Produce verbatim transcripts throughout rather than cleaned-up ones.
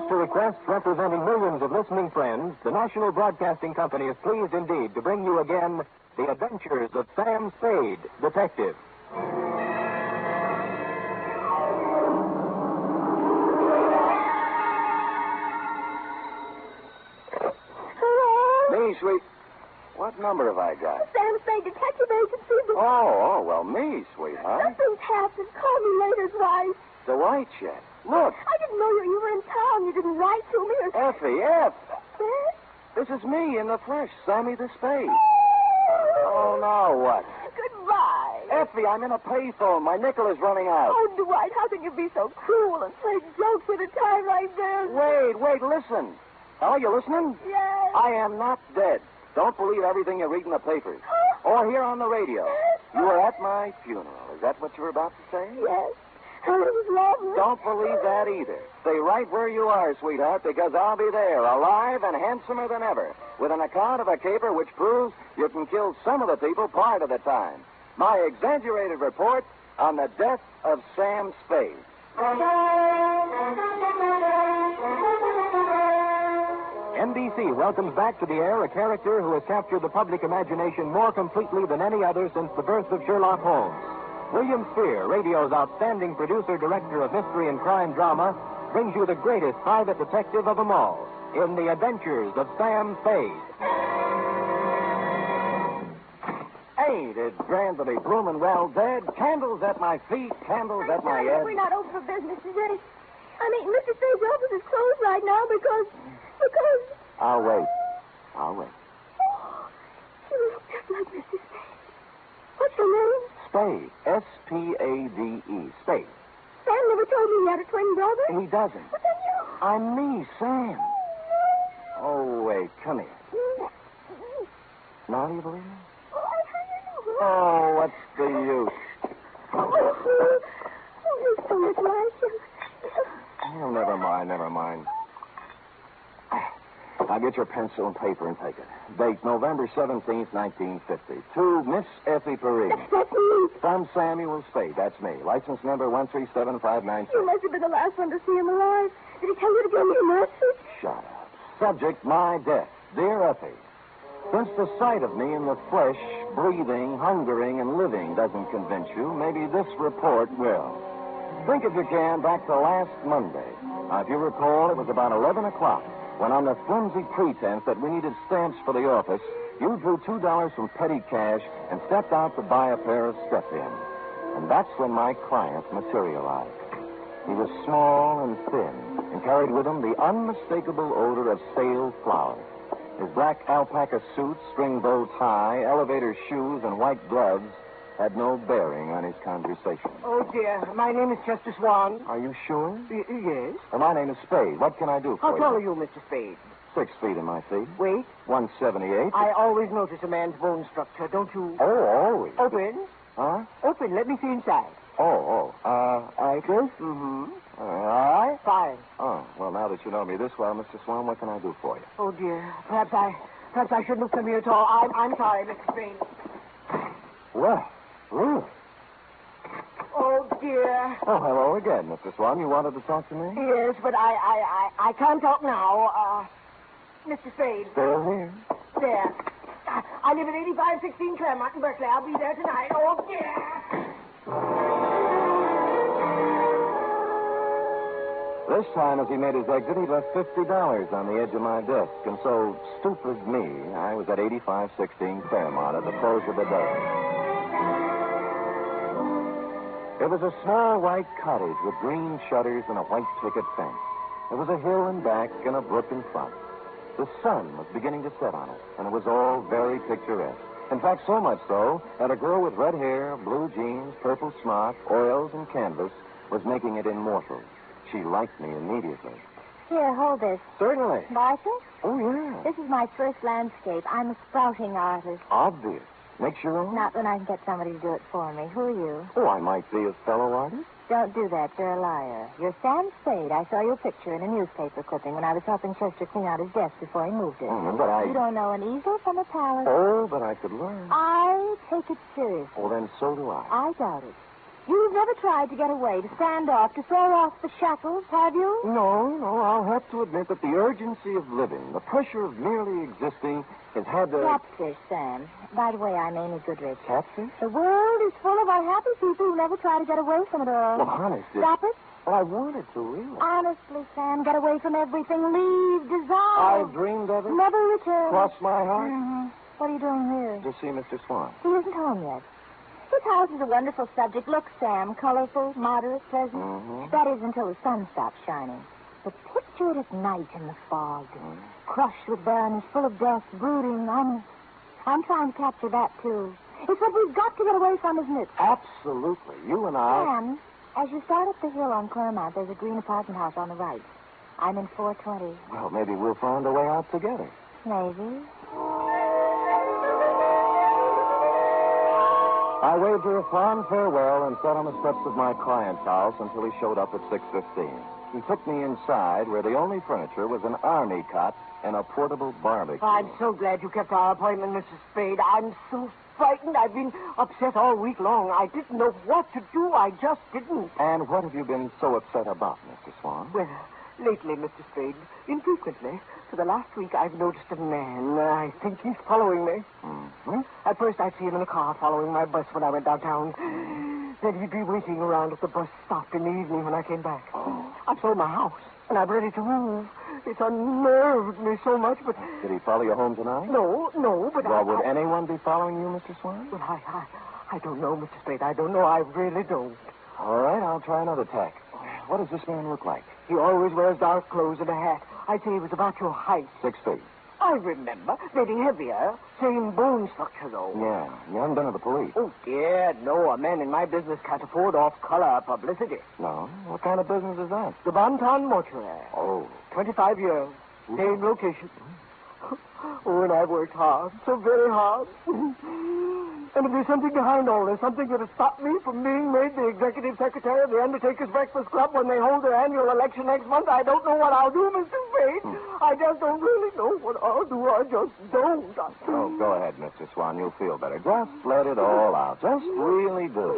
to requests representing millions of listening friends, the National Broadcasting Company is pleased indeed to bring you again The Adventures of Sam Spade, Detective. Me, sweet. What number have I got? Sam Spade Detective Agency. But Oh, oh, well, me, sweetheart. nothing's happened. Call me later, Dwight. The white check. Look, I didn't know you were in town. You didn't write to me or... Effie, F. Yes? This is me in the flesh, Sammy the Spade. Oh, now what? Goodbye. Effie, I'm in a payphone. My nickel is running out. Oh, Dwight, how can you be so cruel and play jokes with a time like this? Wait, wait, listen. Oh, you listening? Yes. I am not dead. Don't believe everything you read in the papers or hear on the radio. You were at my funeral. Is that what you were about to say? Yes. And it was lovely. Don't believe that either. Stay right where you are, sweetheart, because I'll be there, alive and handsomer than ever, with an account of a caper which proves you can kill some of the people part of the time. My exaggerated report on the death of Sam Spade. N B C welcomes back to the air a character who has captured the public imagination more completely than any other since the birth of Sherlock Holmes. William Spear, radio's outstanding producer-director of mystery and crime drama, brings you the greatest private detective of them all in The Adventures of Sam Spade. Ain't it grand to be bloomin' well dead? Candles at my feet, candles at my head. We're not open for business today. I mean, Mister Spade's office is closed right now because... because... I'll wait. I'll wait. Oh, you look just like Mister Spade. What's your name? Spade. S P A D E. Spade. Sam never told me he had a twin brother. He doesn't. But then you... I'm me, Sam. Oh, wait. Come here. Now do you believe me? Oh, I heard you. Oh, what's the use? Oh, oh, you're so much like him. Oh, never mind, never mind. Now get your pencil and paper and take it. Date November seventeenth, nineteen fifty. To Miss Effie Perrine. That's, that's me. From Samuel Spade. That's me. License number one three seven five nine six. You must have been the last one to see him alive. Did he tell you to give me a message? Shut up. Subject, my death. Dear Effie, since the sight of me in the flesh, breathing, hungering, and living doesn't convince you, maybe this report will. Think, if you can, back to last Monday. Now, if you recall, it was about eleven o'clock when, on the flimsy pretense that we needed stamps for the office, you drew two dollars from petty cash and stepped out to buy a pair of step-ins. And that's when my client materialized. He was small and thin and carried with him the unmistakable odor of stale flour. His black alpaca suit, string-bow tie, elevator shoes, and white gloves had no bearing on his conversation. Oh, dear. My name is Chester Swan. Are you sure? Y- yes? Well, my name is Spade. What can I do for How you? tall are you, Mister Spade? Six feet in my feet. Wait. one seventy-eight. I always notice a man's bone structure, don't you? Oh, always. Open. Huh? Open. Let me see inside. Oh, oh. Uh, I this? Mm-hmm. Uh, all right. Fine. Oh, well, now that you know me this well, Mister Swan, what can I do for you? Oh, dear. Perhaps I... Perhaps I shouldn't have come here at all. I'm, I'm sorry, Mister Spade. Well, really? Oh, dear. Oh, hello again, Mister Swan. You wanted to talk to me? Yes, but I, I, I, I can't talk now. Uh, Mister Spade. Still here. There. I, I live at eighty-five sixteen Claremont in Berkeley. I'll be there tonight. Oh, dear. This time, as he made his exit, he left fifty dollars on the edge of my desk. And so, stupid me, I was at eighty-five sixteen Claremont at the close of the day. It was a small white cottage with green shutters and a white picket fence. There was a hill in back and a brook in front. The sun was beginning to set on it, and it was all very picturesque. In fact, so much so that a girl with red hair, blue jeans, purple smock, oils, and canvas was making it immortal. She liked me immediately. Here, hold this. Certainly. Marshall, Oh, yeah. this is my first landscape. I'm a sprouting artist. Obvious. Makes your own? Not when I can get somebody to do it for me. Who are you? Oh, I might be a fellow artist. Don't do that. You're a liar. You're Sam Spade. I saw your picture in a newspaper clipping when I was helping Chester clean out his desk before he moved it. Oh, but I... You don't know an easel from a palette. Oh, but I could learn. I take it seriously. Oh, then so do I. I doubt it. You've never tried to get away, to stand off, to throw off the shackles, have you? No, no, I'll have to admit that the urgency of living, the pressure of merely existing, has had to... Catfish, Sam. By the way, I'm Amy Goodrich. Catfish? The world is full of unhappy people who never try to get away from it all. Well, honest, it... Stop it? Well, I wanted to, really. Honestly, Sam, get away from everything. Leave, dissolve. I've dreamed of it. Never return. Cross my heart. Mm-hmm. What are you doing here? To see Mister Swan. He isn't home yet. His house is a wonderful subject. Look, Sam, colorful, moderate, pleasant. Mm-hmm. That is until the sun stops shining. But picture it at night in the fog, Mm. crushed with barrenness, full of death, brooding. I'm, I'm trying to capture that, too. It's what we've got to get away from, isn't it? Absolutely. You and I... Sam, as you start up the hill on Claremont, there's a green apartment house on the right. I'm in four twenty. Well, maybe we'll find a way out together. Maybe. I waved her a fond farewell and sat on the steps of my client's house until he showed up at six fifteen. He took me inside where the only furniture was an army cot and a portable barbecue. I'm so glad you kept our appointment, Missus Spade. I'm so frightened. I've been upset all week long. I didn't know what to do. I just didn't. And what have you been so upset about, Mister Swan? Well, lately, Mister Spade, infrequently, for the last week, I've noticed a man. I think he's following me. Mm-hmm. At first, I'd see him in a car following my bus when I went downtown. Then he'd be waiting around at the bus stop in the evening when I came back. Oh. I've sold my house, and I'm ready to move. It's unnerved me so much, but... Did he follow you home tonight? No, no, but Well, I... would I... anyone be following you, Mister Swan? Well, I, I, I don't know, Mister Spade. I don't know. I really don't. All right, I'll try another tack. What does this man look like? He always wears dark clothes and a hat. I'd say he was about your height. Six feet. I remember. Maybe heavier. Same bone structure, though. Yeah. You haven't been to the police? Oh, dear, no. A man in my business can't afford off-color publicity. No. What kind of business is that? The Bonton Mortuary. Oh. twenty-five years. Same location. Oh, and I've worked hard. So very hard. And if there's something behind all this, something that has stopped me from being made the executive secretary of the Undertakers Breakfast Club when they hold their annual election next month, I don't know what I'll do, Mister Spade. Hmm. I just don't really know what I'll do. I just don't. Oh, go ahead, Mister Swan. You'll feel better. Just let it all out. Just really do.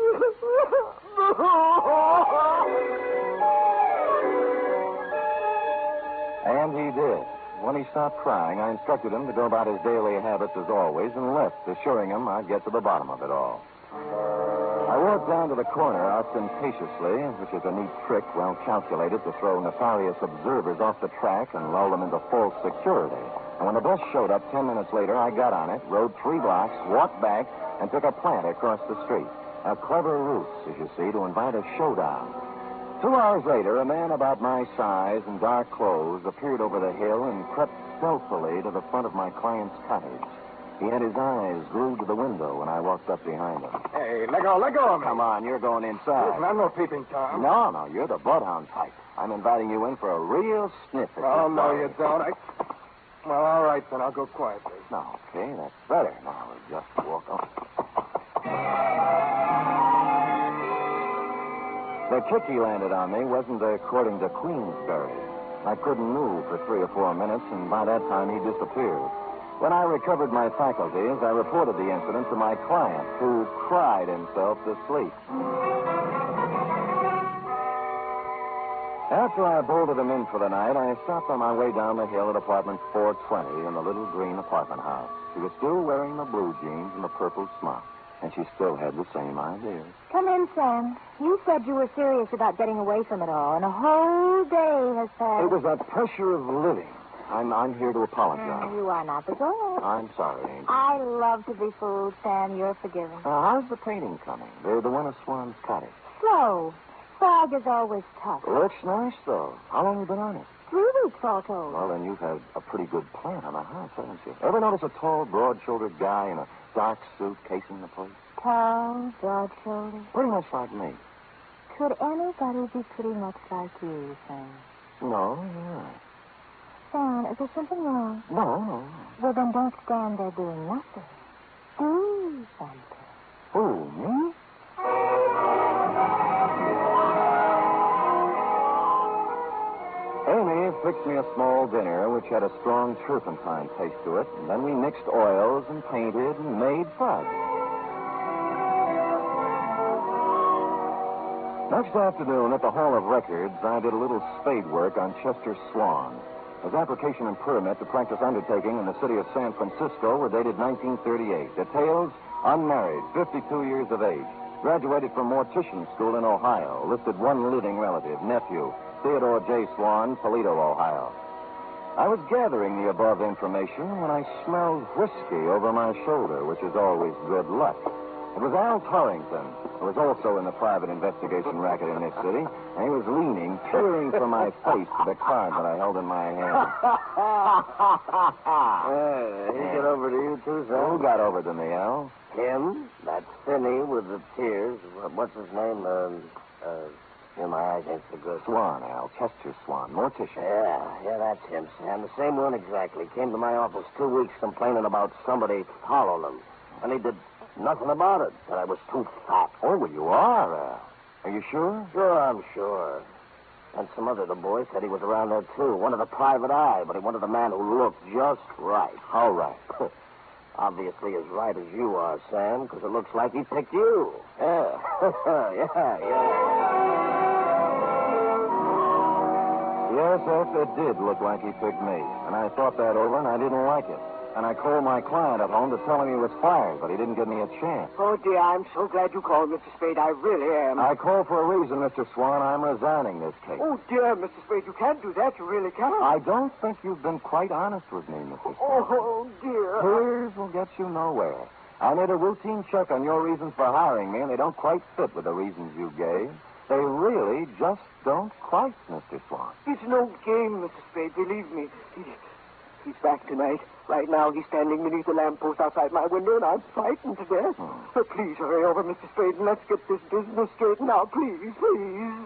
And he did. When he stopped crying, I instructed him to go about his daily habits as always and left, assuring him I'd get to the bottom of it all. I walked down to the corner ostentatiously, which is a neat trick well calculated to throw nefarious observers off the track and lull them into false security. And when the bus showed up ten minutes later, I got on it, rode three blocks, walked back, and took a plant across the street. A clever ruse, as you see, to invite a showdown. Two hours later, a man about my size in dark clothes appeared over the hill and crept stealthily to the front of my client's cottage. He had his eyes glued to the window when I walked up behind him. Hey, let go, let go of me. Come on, you're going inside. Listen, I'm no peeping Tom. No, no, you're the bloodhound type. I'm inviting you in for a real sniff at Oh, your no, dog. you don't. I... Well, all right, then. I'll go quietly. No, okay, that's better. Now, we'll just walk on. The kick he landed on me wasn't according to Queensberry. I couldn't move for three or four minutes, and by that time he disappeared. When I recovered my faculties, I reported the incident to my client, who cried himself to sleep. After I bolted him in for the night, I stopped on my way down the hill at apartment four twenty in the little green apartment house. She was still wearing the blue jeans and the purple smock, and she still had the same ideas. Come in, Sam. You said you were serious about getting away from it all, and a whole day has passed. It was that pressure of living. I'm I'm here to apologize. You are not, but go ahead. I'm sorry, Angel. I love to be fooled, Sam. You're forgiven. Uh, how's the painting coming? The, the one of Swan's cottage. Slow. Fog is always tough. Looks nice, though. How long have you been on it? Three weeks, all told. Well, then you've had a pretty good plan on the house, haven't you? Ever notice a tall, broad-shouldered guy in a dark suit casing the place? Tall, broad-shouldered. Pretty much like me. Could anybody be pretty much like you, Sam? No, yeah. Sam, is there something wrong? No, no. Well, then don't stand there doing nothing. Do something. Who, me? Amy fixed me a small dinner which had a strong turpentine taste to it, and then we mixed oils and painted and made fudge. Next afternoon at the Hall of Records, I did a little spade work on Chester Swan. His application and permit to practice undertaking in the city of San Francisco were dated nineteen thirty-eight. Details, unmarried, fifty-two years of age. Graduated from mortician school in Ohio. Listed one living relative, nephew, Theodore J. Swan, Toledo, Ohio. I was gathering the above information when I smelled whiskey over my shoulder, which is always good luck. It was Al Torrington, who was also in the private investigation racket in this city, and he was leaning, peering from my face to the card that I held in my hand. Hey, he get over to you, too, son? Who got over to me, Al? Him? That Finney with the tears. What's his name? Uh, uh, yeah, my eyes ain't so good. Swan, Al. Chester Swan, mortician. Yeah, yeah, that's him, Sam. The same one exactly. Came to my office two weeks complaining about somebody following him. And he did nothing about it. That I was too fat. Oh, well, you are, Al. Are you sure? Sure, I'm sure. And some other of the boys said he was around there, too. Wanted a private eye, but he wanted a man who looked just right. How right? Obviously as right as you are, Sam, because it looks like he picked you. Yeah, yeah, yeah. Yes, yes, it did look like he picked me. And I thought that over, and I didn't like it. And I called my client at home to tell him he was fired, but he didn't give me a chance. Oh, dear, I'm so glad you called, Mister Spade. I really am. I called for a reason, Mister Swan. I'm resigning this case. Oh, dear, Mister Spade, you can't do that. You really can't. I don't think you've been quite honest with me, Mister Swan. Oh, dear. Tears will get you nowhere. I made a routine check on your reasons for hiring me, and they don't quite fit with the reasons you gave. They really just don't quite, Mister Swan. It's no game, Mister Spade. Believe me. He, he's back tonight. Right now, he's standing beneath the lamppost outside my window, and I'm frightened to death. Hmm. So please hurry over, Mister Spade, and let's get this business straightened out. Please, please.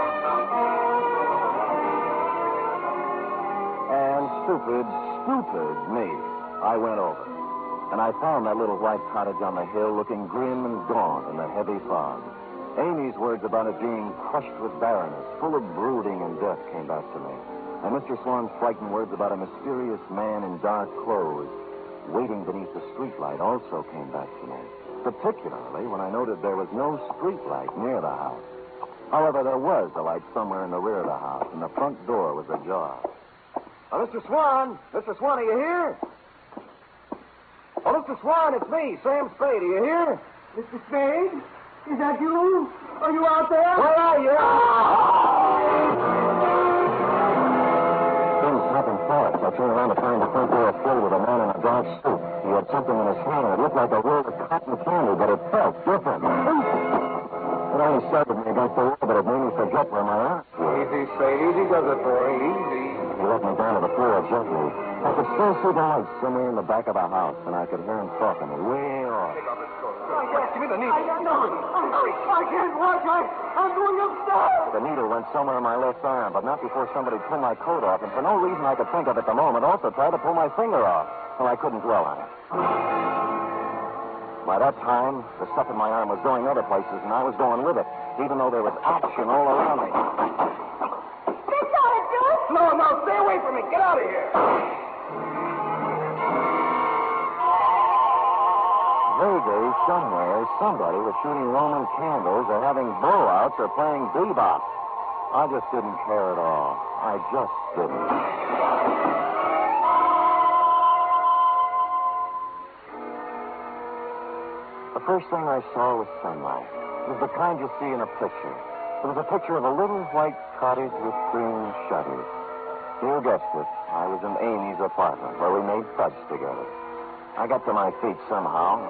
And stupid, stupid me, I went over. And I found that little white cottage on the hill looking grim and gaunt in the heavy fog. Amy's words about it being crushed with barrenness, full of brooding and death, came back to me. And Mister Swan's frightened words about a mysterious man in dark clothes waiting beneath the streetlight also came back to me, particularly when I noted there was no streetlight near the house. However, there was a light somewhere in the rear of the house, and the front door was ajar. Oh, Mister Swan! Mister Swan, are you here? Oh, Mister Swan, it's me, Sam Spade. Are you here? Mister Spade? Is that you? Are you out there? Where are you? Things happened fast. I turned around to find the front door filled with a man in a dark suit. He had something in his hand, and it looked like a roll of cotton candy, but it felt different. It only startled me against the wall, but it made me forget where my arm was. Easy, Spade. Easy does it for you. Easy. He let me down to the floor gently. I could still see the lights somewhere in the back of the house, and I could hear him talking way off. Give me the needle. I, no, I can't watch. I, I'm going upstairs. The needle went somewhere in my left arm, but not before somebody pulled my coat off, and for no reason I could think of at the moment, also tried to pull my finger off. Well, I couldn't dwell on it. By that time, the stuff in my arm was going other places, and I was going with it, even though there was action all around me. That's all it do. No, no, stay away from me. Get out of here. Vaguely, somewhere, somebody was shooting Roman candles or having blowouts or playing bebop. I just didn't care at all. I just didn't. The first thing I saw was sunlight. It was the kind you see in a picture. It was a picture of a little white cottage with green shutters. You guessed it. I was in Amy's apartment where we made fudge together. I got to my feet somehow.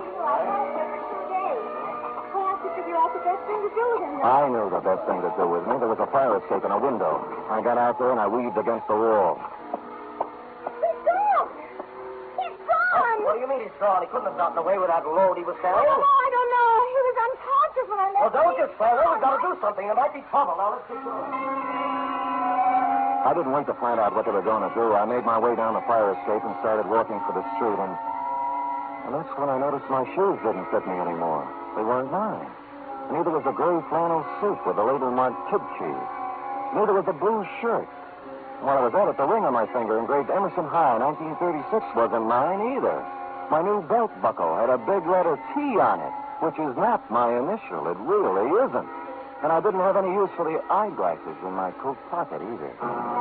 I knew the best thing to do with me. There was a fire escape in a window. I got out there and I weaved against the wall. He's gone. He's gone. What do you mean he's gone? He couldn't have gotten away with that load he was I carrying. don't know. I don't know. He was unconscious when I left. Well, don't get further. We've got to do something. There might be trouble. Now, let's get going. I didn't wait to find out what they were going to do. I made my way down the fire escape and started walking for the street, and, and that's when I noticed my shoes didn't fit me anymore. They weren't mine. Neither was the gray flannel suit with the label marked Kid Cheese. Neither was the blue shirt. And while I was at it, the ring on my finger engraved Emerson High nineteen thirty-six wasn't mine either. My new belt buckle had a big letter T on it, which is not my initial. It really isn't. And I didn't have any use for the eyeglasses in my coat pocket either.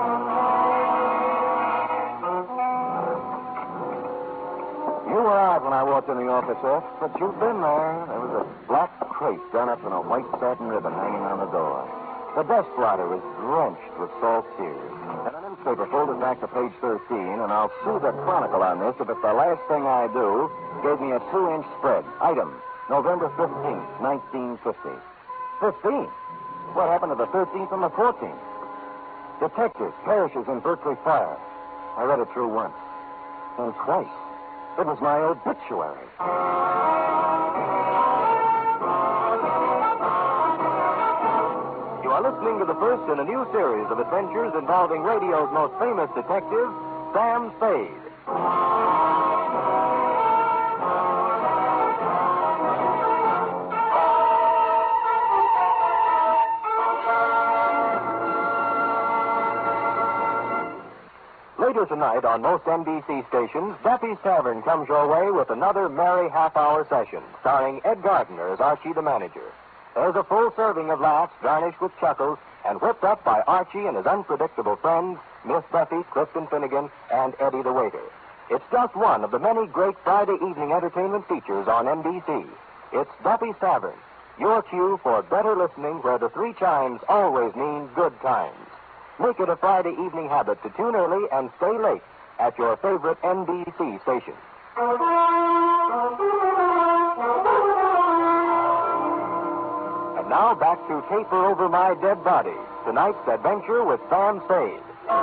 You were out when I walked in the office, F, but you've been there. There was a black crepe done up in a white satin ribbon hanging on the door. The desk blotter was drenched with salt tears. And a newspaper folded back to page thirteen, and I'll sue the Chronicle on this if it's the last thing I do gave me a two-inch spread. Item, November fifteenth, nineteen fifty. Fifteen? What happened to the thirteenth and the fourteenth? Detective perishes in Berkeley fire. I read it through once. And twice. It was my obituary. You are listening to the first in a new series of adventures involving radio's most famous detective, Sam Spade. Later tonight on most N B C stations, Duffy's Tavern comes your way with another merry half-hour session, starring Ed Gardner as Archie the manager. There's a full serving of laughs garnished with chuckles and whipped up by Archie and his unpredictable friends, Miss Duffy, Clifton Finnegan, and Eddie the waiter. It's just one of the many great Friday evening entertainment features on N B C. It's Duffy's Tavern, your cue for better listening where the three chimes always mean good times. Make it a Friday evening habit to tune early and stay late at your favorite N B C station. And now back to Caper Over My Dead Body, tonight's adventure with Sam Spade.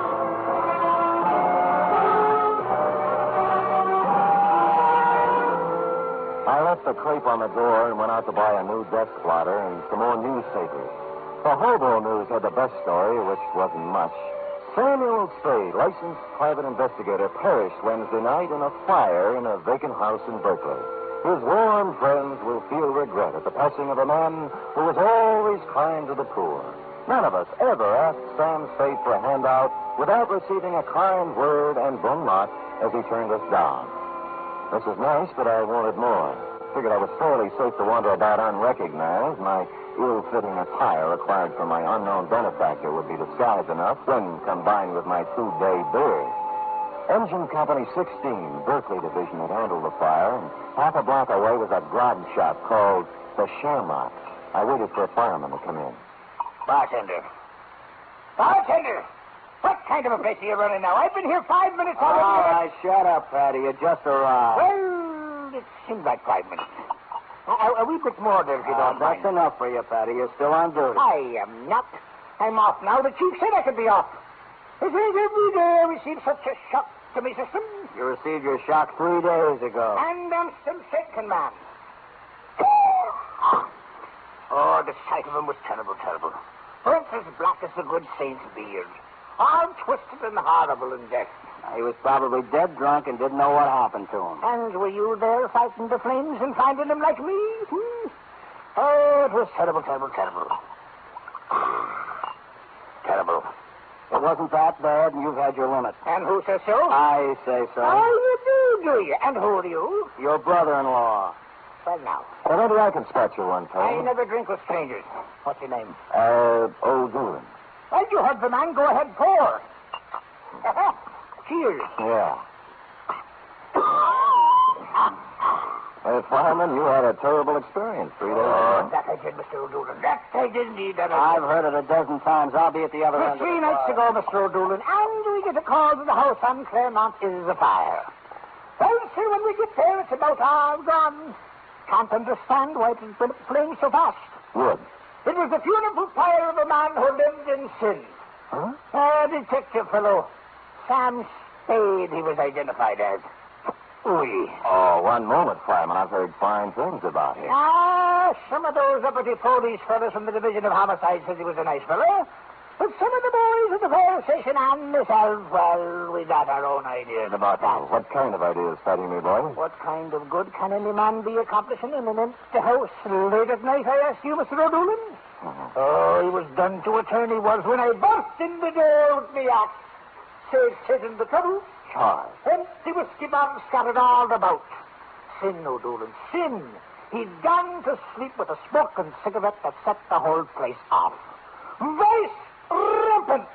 I left the crepe on the door and went out to buy a new desk blotter and some more newspapers. The Hobo News had the best story, which wasn't much. Samuel Spade, licensed private investigator, perished Wednesday night in a fire in a vacant house in Berkeley. His warm friends will feel regret at the passing of a man who was always kind to the poor. None of us ever asked Sam Spade for a handout without receiving a kind word and bon mot as he turned us down. This is nice, but I wanted more. Figured I was fairly safe to wander about unrecognized. My ill-fitting attire acquired from my unknown benefactor would be disguise enough when combined with my two-day beard. Engine Company sixteen, Berkeley Division, had handled the fire, and half a block away was a grog shop called the Shamrock. I waited for a fireman to come in. Bartender. Bartender! What kind of a place are you running now? I've been here five minutes already. All right, shut up, Patty. You just arrived. Well, it seems like five minutes. A, a wee bit more there, if you Uh, don't that's mind. enough for you, Patty. You're still on duty. I am not. I'm off now. The chief said I could be off. It is every day I receive such a shock to my system. You received your shock three days ago. And I'm still shaken, man. Oh, the sight of him was terrible, terrible. Burnt as black as the good saint's beard. All twisted and horrible in death. He was probably dead drunk and didn't know what happened to him. And were you there fighting the flames and finding him like me? Hmm? Oh, it was terrible, terrible, terrible. Terrible. It wasn't that bad, and you've had your limit. And who says so? I say so. Oh, you do, do you? And who are you? Your brother-in-law. Well, now, Well, maybe I can spot you one I time. never drink with strangers. What's your name? Uh, old Doolin. Well, you heard the man. Go ahead, pour. Cheers. Yeah. Hey, fireman, you had a terrible experience three days Oh, ago. that I did, Mister O'Doulin. That I did indeed. That I I've did. heard it a dozen times. I'll be at the other Well, end of three the nights bar. ago, Mister O'Doulin, and we get a call to the house on Claremont is afire. Well, see, when we get there, it's about all gone. Can't understand why it has been flamed so fast. Wood. It was the funeral pyre of a man who lived in sin. Huh? A detective fellow. Sam Spade, he was identified as. Oui. Oh, one moment, fireman. I've heard fine things about him. Ah, some of those uppity police fellows from the Division of Homicide said he was a nice fellow. But some of the boys at the fire station and myself, well, we got our own ideas about that. What kind of ideas, Fatty, me boy? What kind of good can any man be accomplishing in an empty house late at night, I ask you, Mister O'Doulin? Uh-huh. Oh, he was done to a turn, he was, when I burst in the door with me axe. Saved Satan the trouble. Charles. Empty whiskey bottles scattered all about. Sin, O'Doulin, sin. He'd gone to sleep with a smoke and cigarette that set the whole place off. Vice rampant.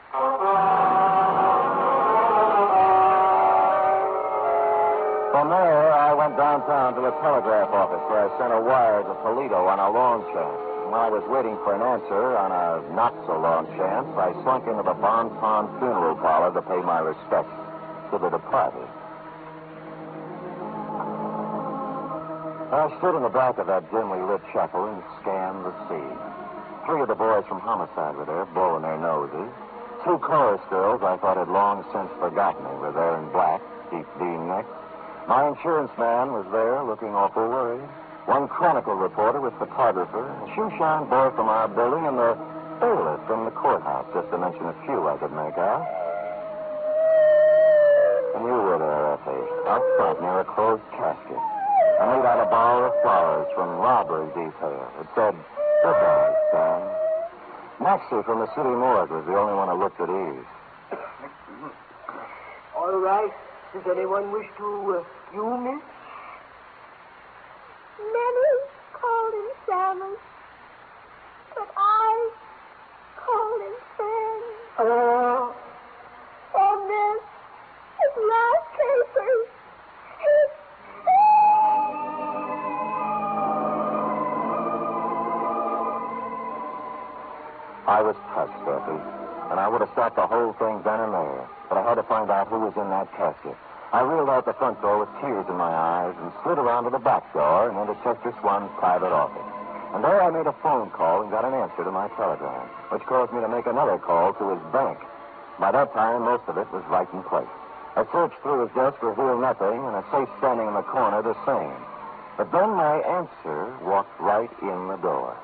From there, I went downtown to the telegraph office where I sent a wire to Toledo on a long chance. While I was waiting for an answer on a not-so-long chance, I slunk into the Bon Ton funeral parlor to pay my respects to the departed. I stood in the back of that dimly lit chapel and scanned the scene. Three of the boys from homicide were there, blowing their noses. Two chorus girls I thought had long since forgotten me were there in black, deep V-necks. My insurance man was there, looking awful worried. One Chronicle reporter with photographer, a shoeshine boy from our building, and the bailiff from the courthouse, just to mention a few I could make out. And you were there, Effie, up front near a closed casket. I made out a bower of flowers from robbery detail. It said, "Goodbye, Sam." Maxie from the city morgue was the only one who looked at ease. All right. Does anyone wish to, uh, you, miss? Many called him Samus, but I called him Sam. Oh. Oh, miss, his last papers. His... I was touched, Effie, and I would have stopped the whole thing then and there, but I had to find out who was in that casket. I reeled out the front door with tears in my eyes and slid around to the back door and into Chester Swan's private office. And there I made a phone call and got an answer to my telegram, which caused me to make another call to his bank. By that time, most of it was right in place. A search through his desk revealed nothing, and a safe standing in the corner the same. But then my answer walked right in the door.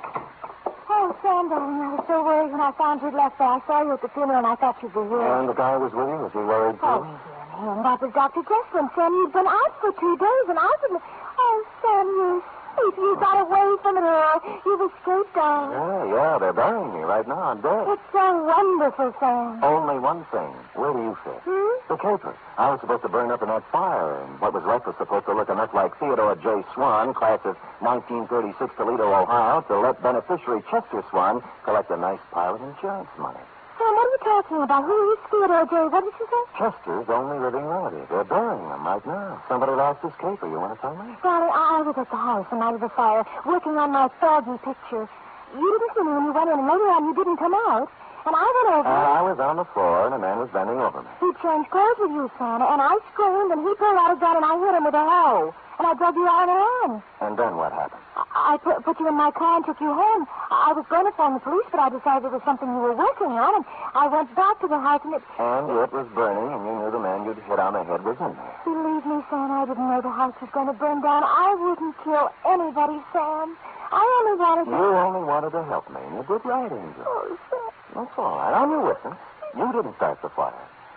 Oh, Sam, darling, I was so worried when I found you'd left there. I saw you at the funeral, and I thought you'd be here. And the guy was with you? Was he worried, too? Oh, dear him. That was Doctor Jesslyn. Sam, you'd been out for two days, and I didn't... Oh, Sam, you sweet. You got away from it all. You've escaped, darling. Yeah, yeah, they're burying me right now. I'm dead. It's so wonderful, Sam. Only one thing. Where do you fit? Hmm? The caper. I was supposed to burn up in that fire, and what was left was supposed to look enough like Theodore J. Swan, class of nineteen thirty-six, Toledo, Ohio, to let beneficiary Chester Swan collect a nice pile of insurance money. Sam, what are you talking about? Who is Theodore J.? What did you say? Chester's only living relative. They're burying him right now. Somebody lost his caper. You want to tell me? Darling, I was at the house the night of the fire, working on my foggy picture. You didn't see me when you went in, and later on you didn't come out. And I went over. Uh, I was on the floor, and a man was bending over me. He changed clothes with you, Santa, and I screamed, and he pulled out a gun, and I hit him with a hoe. And I drug you out of the run. And then what happened? I, I put, put you in my car and took you home. I was going to phone the police, but I decided it was something you were working on, and I went back to the house, and it... And it was burning, and you knew the man you'd hit on the head was in there. Believe me, Sam, I didn't know the house was going to burn down. I wouldn't kill anybody, Sam. I only wanted to... You only wanted to help me, and you did right, Angel. Oh, Sam. That's all right. I'm your witness. You didn't start the fire.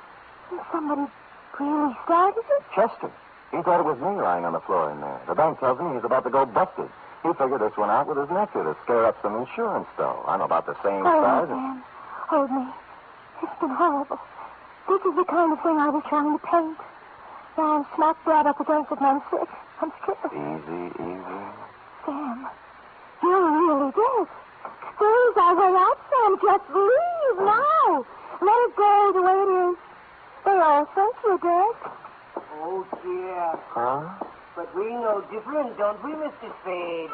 Somebody really started it? Chester. He thought it was me lying on the floor in there. The bank tells me he's about to go busted. He figured this one out with his nephew to scare up some insurance, though. I know about the same Hold size. me, Sam. Hold me. It's been horrible. This is the kind of thing I was trying to paint. Now I'm smack dab up against it, and I'm sick. I'm sick. Easy, easy. Sam, you're really dead. Squeeze our way out, Sam. Just leave now. Let it go the way it is. They all think you're dead. Oh, dear. Huh? But we know different, don't we, Mister Spade?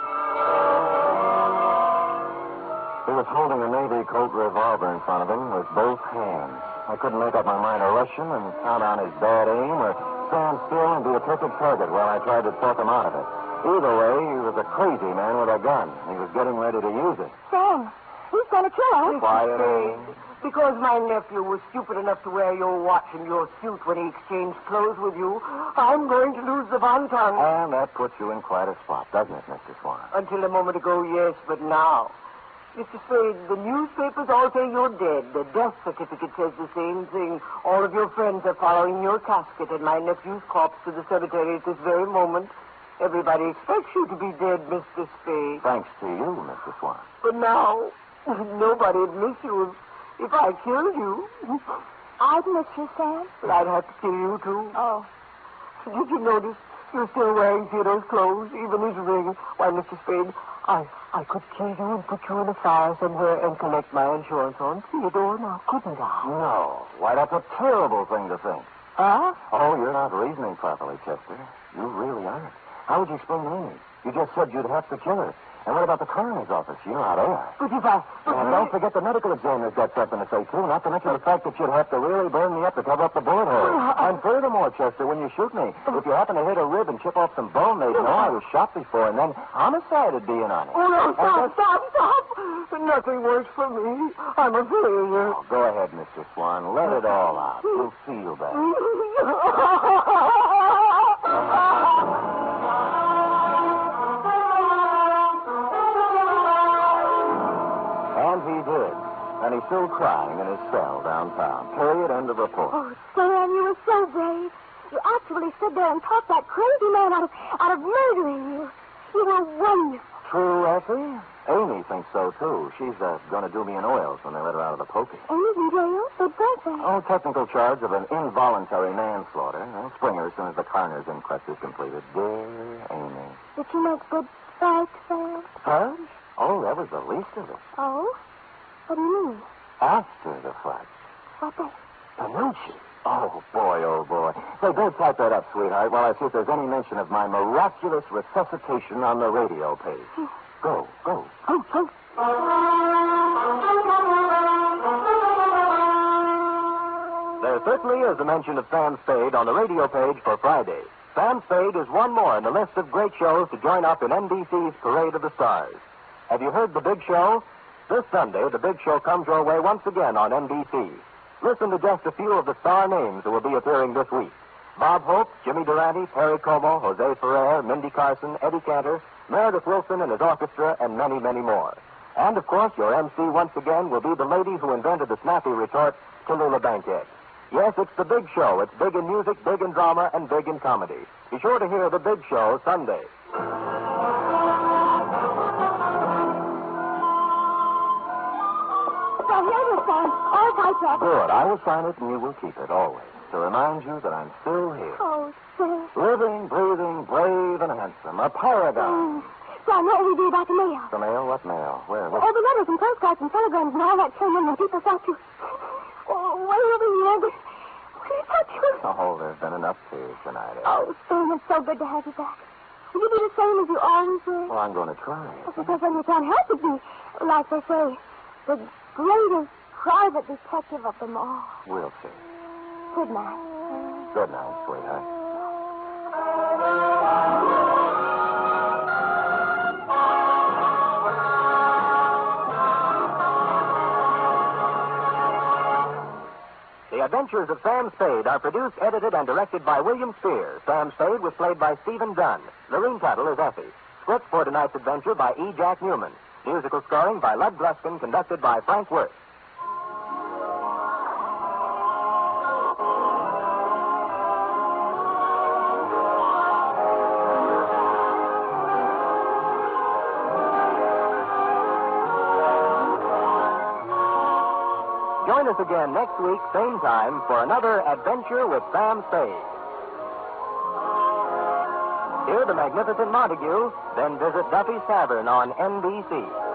He was holding a Navy Colt revolver in front of him with both hands. I couldn't make up my mind to rush him and count on his bad aim or stand still and be a perfect target while I tried to talk him out of it. Either way, he was a crazy man with a gun. He was getting ready to use it. Sam, he's going to kill us. Quiet, Amy. Because my nephew was stupid enough to wear your watch and your suit when he exchanged clothes with you, I'm going to lose the Bon Ton. And that puts you in quite a spot, doesn't it, Mister Swan? Until a moment ago, yes, but now. Mister Spade, the newspapers all say you're dead. The death certificate says the same thing. All of your friends are following your casket and my nephew's corpse to the cemetery at this very moment. Everybody expects you to be dead, Mister Spade. Thanks to you, Mister Swan. But now, nobody'd miss you if, if I killed you. I'd miss you, Sam. But I'd have to kill you, too. Oh. Did you notice You're still wearing Theodore's clothes, even his ring. Why, Mister Spade, I I could kill you and put you in a fire somewhere and collect my insurance on Theodore now, couldn't I? No. Why, that's a terrible thing to think. Huh? Oh, you're not reasoning properly, Chester. You really aren't. How would you explain Amy? You just said you'd have to kill her. And what about the coroner's office? You're not there. But if I... But And don't forget the medical examiner's got something to say, too. Not to mention the fact that you'd have to really burn me up to cover up the bullet hole. And furthermore, Chester, when you shoot me, if you happen to hit a rib and chip off some bone, they'd know I was shot before, and then homicide would be in on it. Oh, no, And stop, that's- stop, stop. Nothing works for me. I'm a failure. Oh, go ahead, Mister Swan. Let it all out. We'll see you back. And he did. And he's still crying in his cell downtown. Period. End of report. Oh, Sam, you were so brave. You actually stood there and talked that crazy man out of, out of murdering you. You were wonderful. True, Effie? Amy thinks so, too. She's uh, going to do me in oils when they let her out of the pokey. Amy's in jail? But birthday. Oh, technical charge of an involuntary manslaughter. I'll spring her as soon as the coroner's inquest is completed. Dear Amy. Did she make good fight, Sam? Fudge? Oh, that was the least of it. Oh? What do you mean? After the fudge. What then? Panucci. Oh, boy, oh, boy. Say, go type that up, sweetheart, while I see if there's any mention of my miraculous resuscitation on the radio page. Go, go. Oh, oh. There certainly is a mention of Sam Spade on the radio page for Friday. Sam Spade is one more in the list of great shows to join up in N B C's Parade of the Stars. Have you heard The Big Show? This Sunday, The Big Show comes your way once again on N B C. Listen to just a few of the star names who will be appearing this week. Bob Hope, Jimmy Durante, Perry Como, Jose Ferrer, Mindy Carson, Eddie Cantor, Meredith Wilson and his orchestra, and many, many more. And, of course, your M C once again will be the lady who invented the snappy retort, Tallulah Bankhead. Yes, it's The Big Show. It's big in music, big in drama, and big in comedy. Be sure to hear The Big Show Sunday. So here's your Sam. All typed up. Good. I will sign it, and you will keep it, always, to remind you that I'm still here. Oh, Sam. Living, breathing, brave, and handsome. A paragon. Mm. Sam, what will you do about the mail? The mail? What mail? Where? What? All the letters and postcards and telegrams and all that came in when people thought you... Oh, way over here. But... What did touch you? Oh, there's been enough tears tonight. Eh? Oh, Sam, it's so good to have you back. Will you be the same as you always were? Well, I'm going to try. Because then you can't help but be, like they say, the greatest private detective of them all. We'll see. Good night. Good night, sweetheart. The Adventures of Sam Spade are produced, edited, and directed by William Spear. Sam Spade was played by Stephen Dunn. Lorene Tuttle is Effie. Script for tonight's adventure by E. Jack Newman. Musical scoring by Lud Gluskin, conducted by Frank Worth. Join us again next week, same time, for another adventure with Sam Spade. Hear the magnificent Montague, then visit Duffy's Tavern on N B C.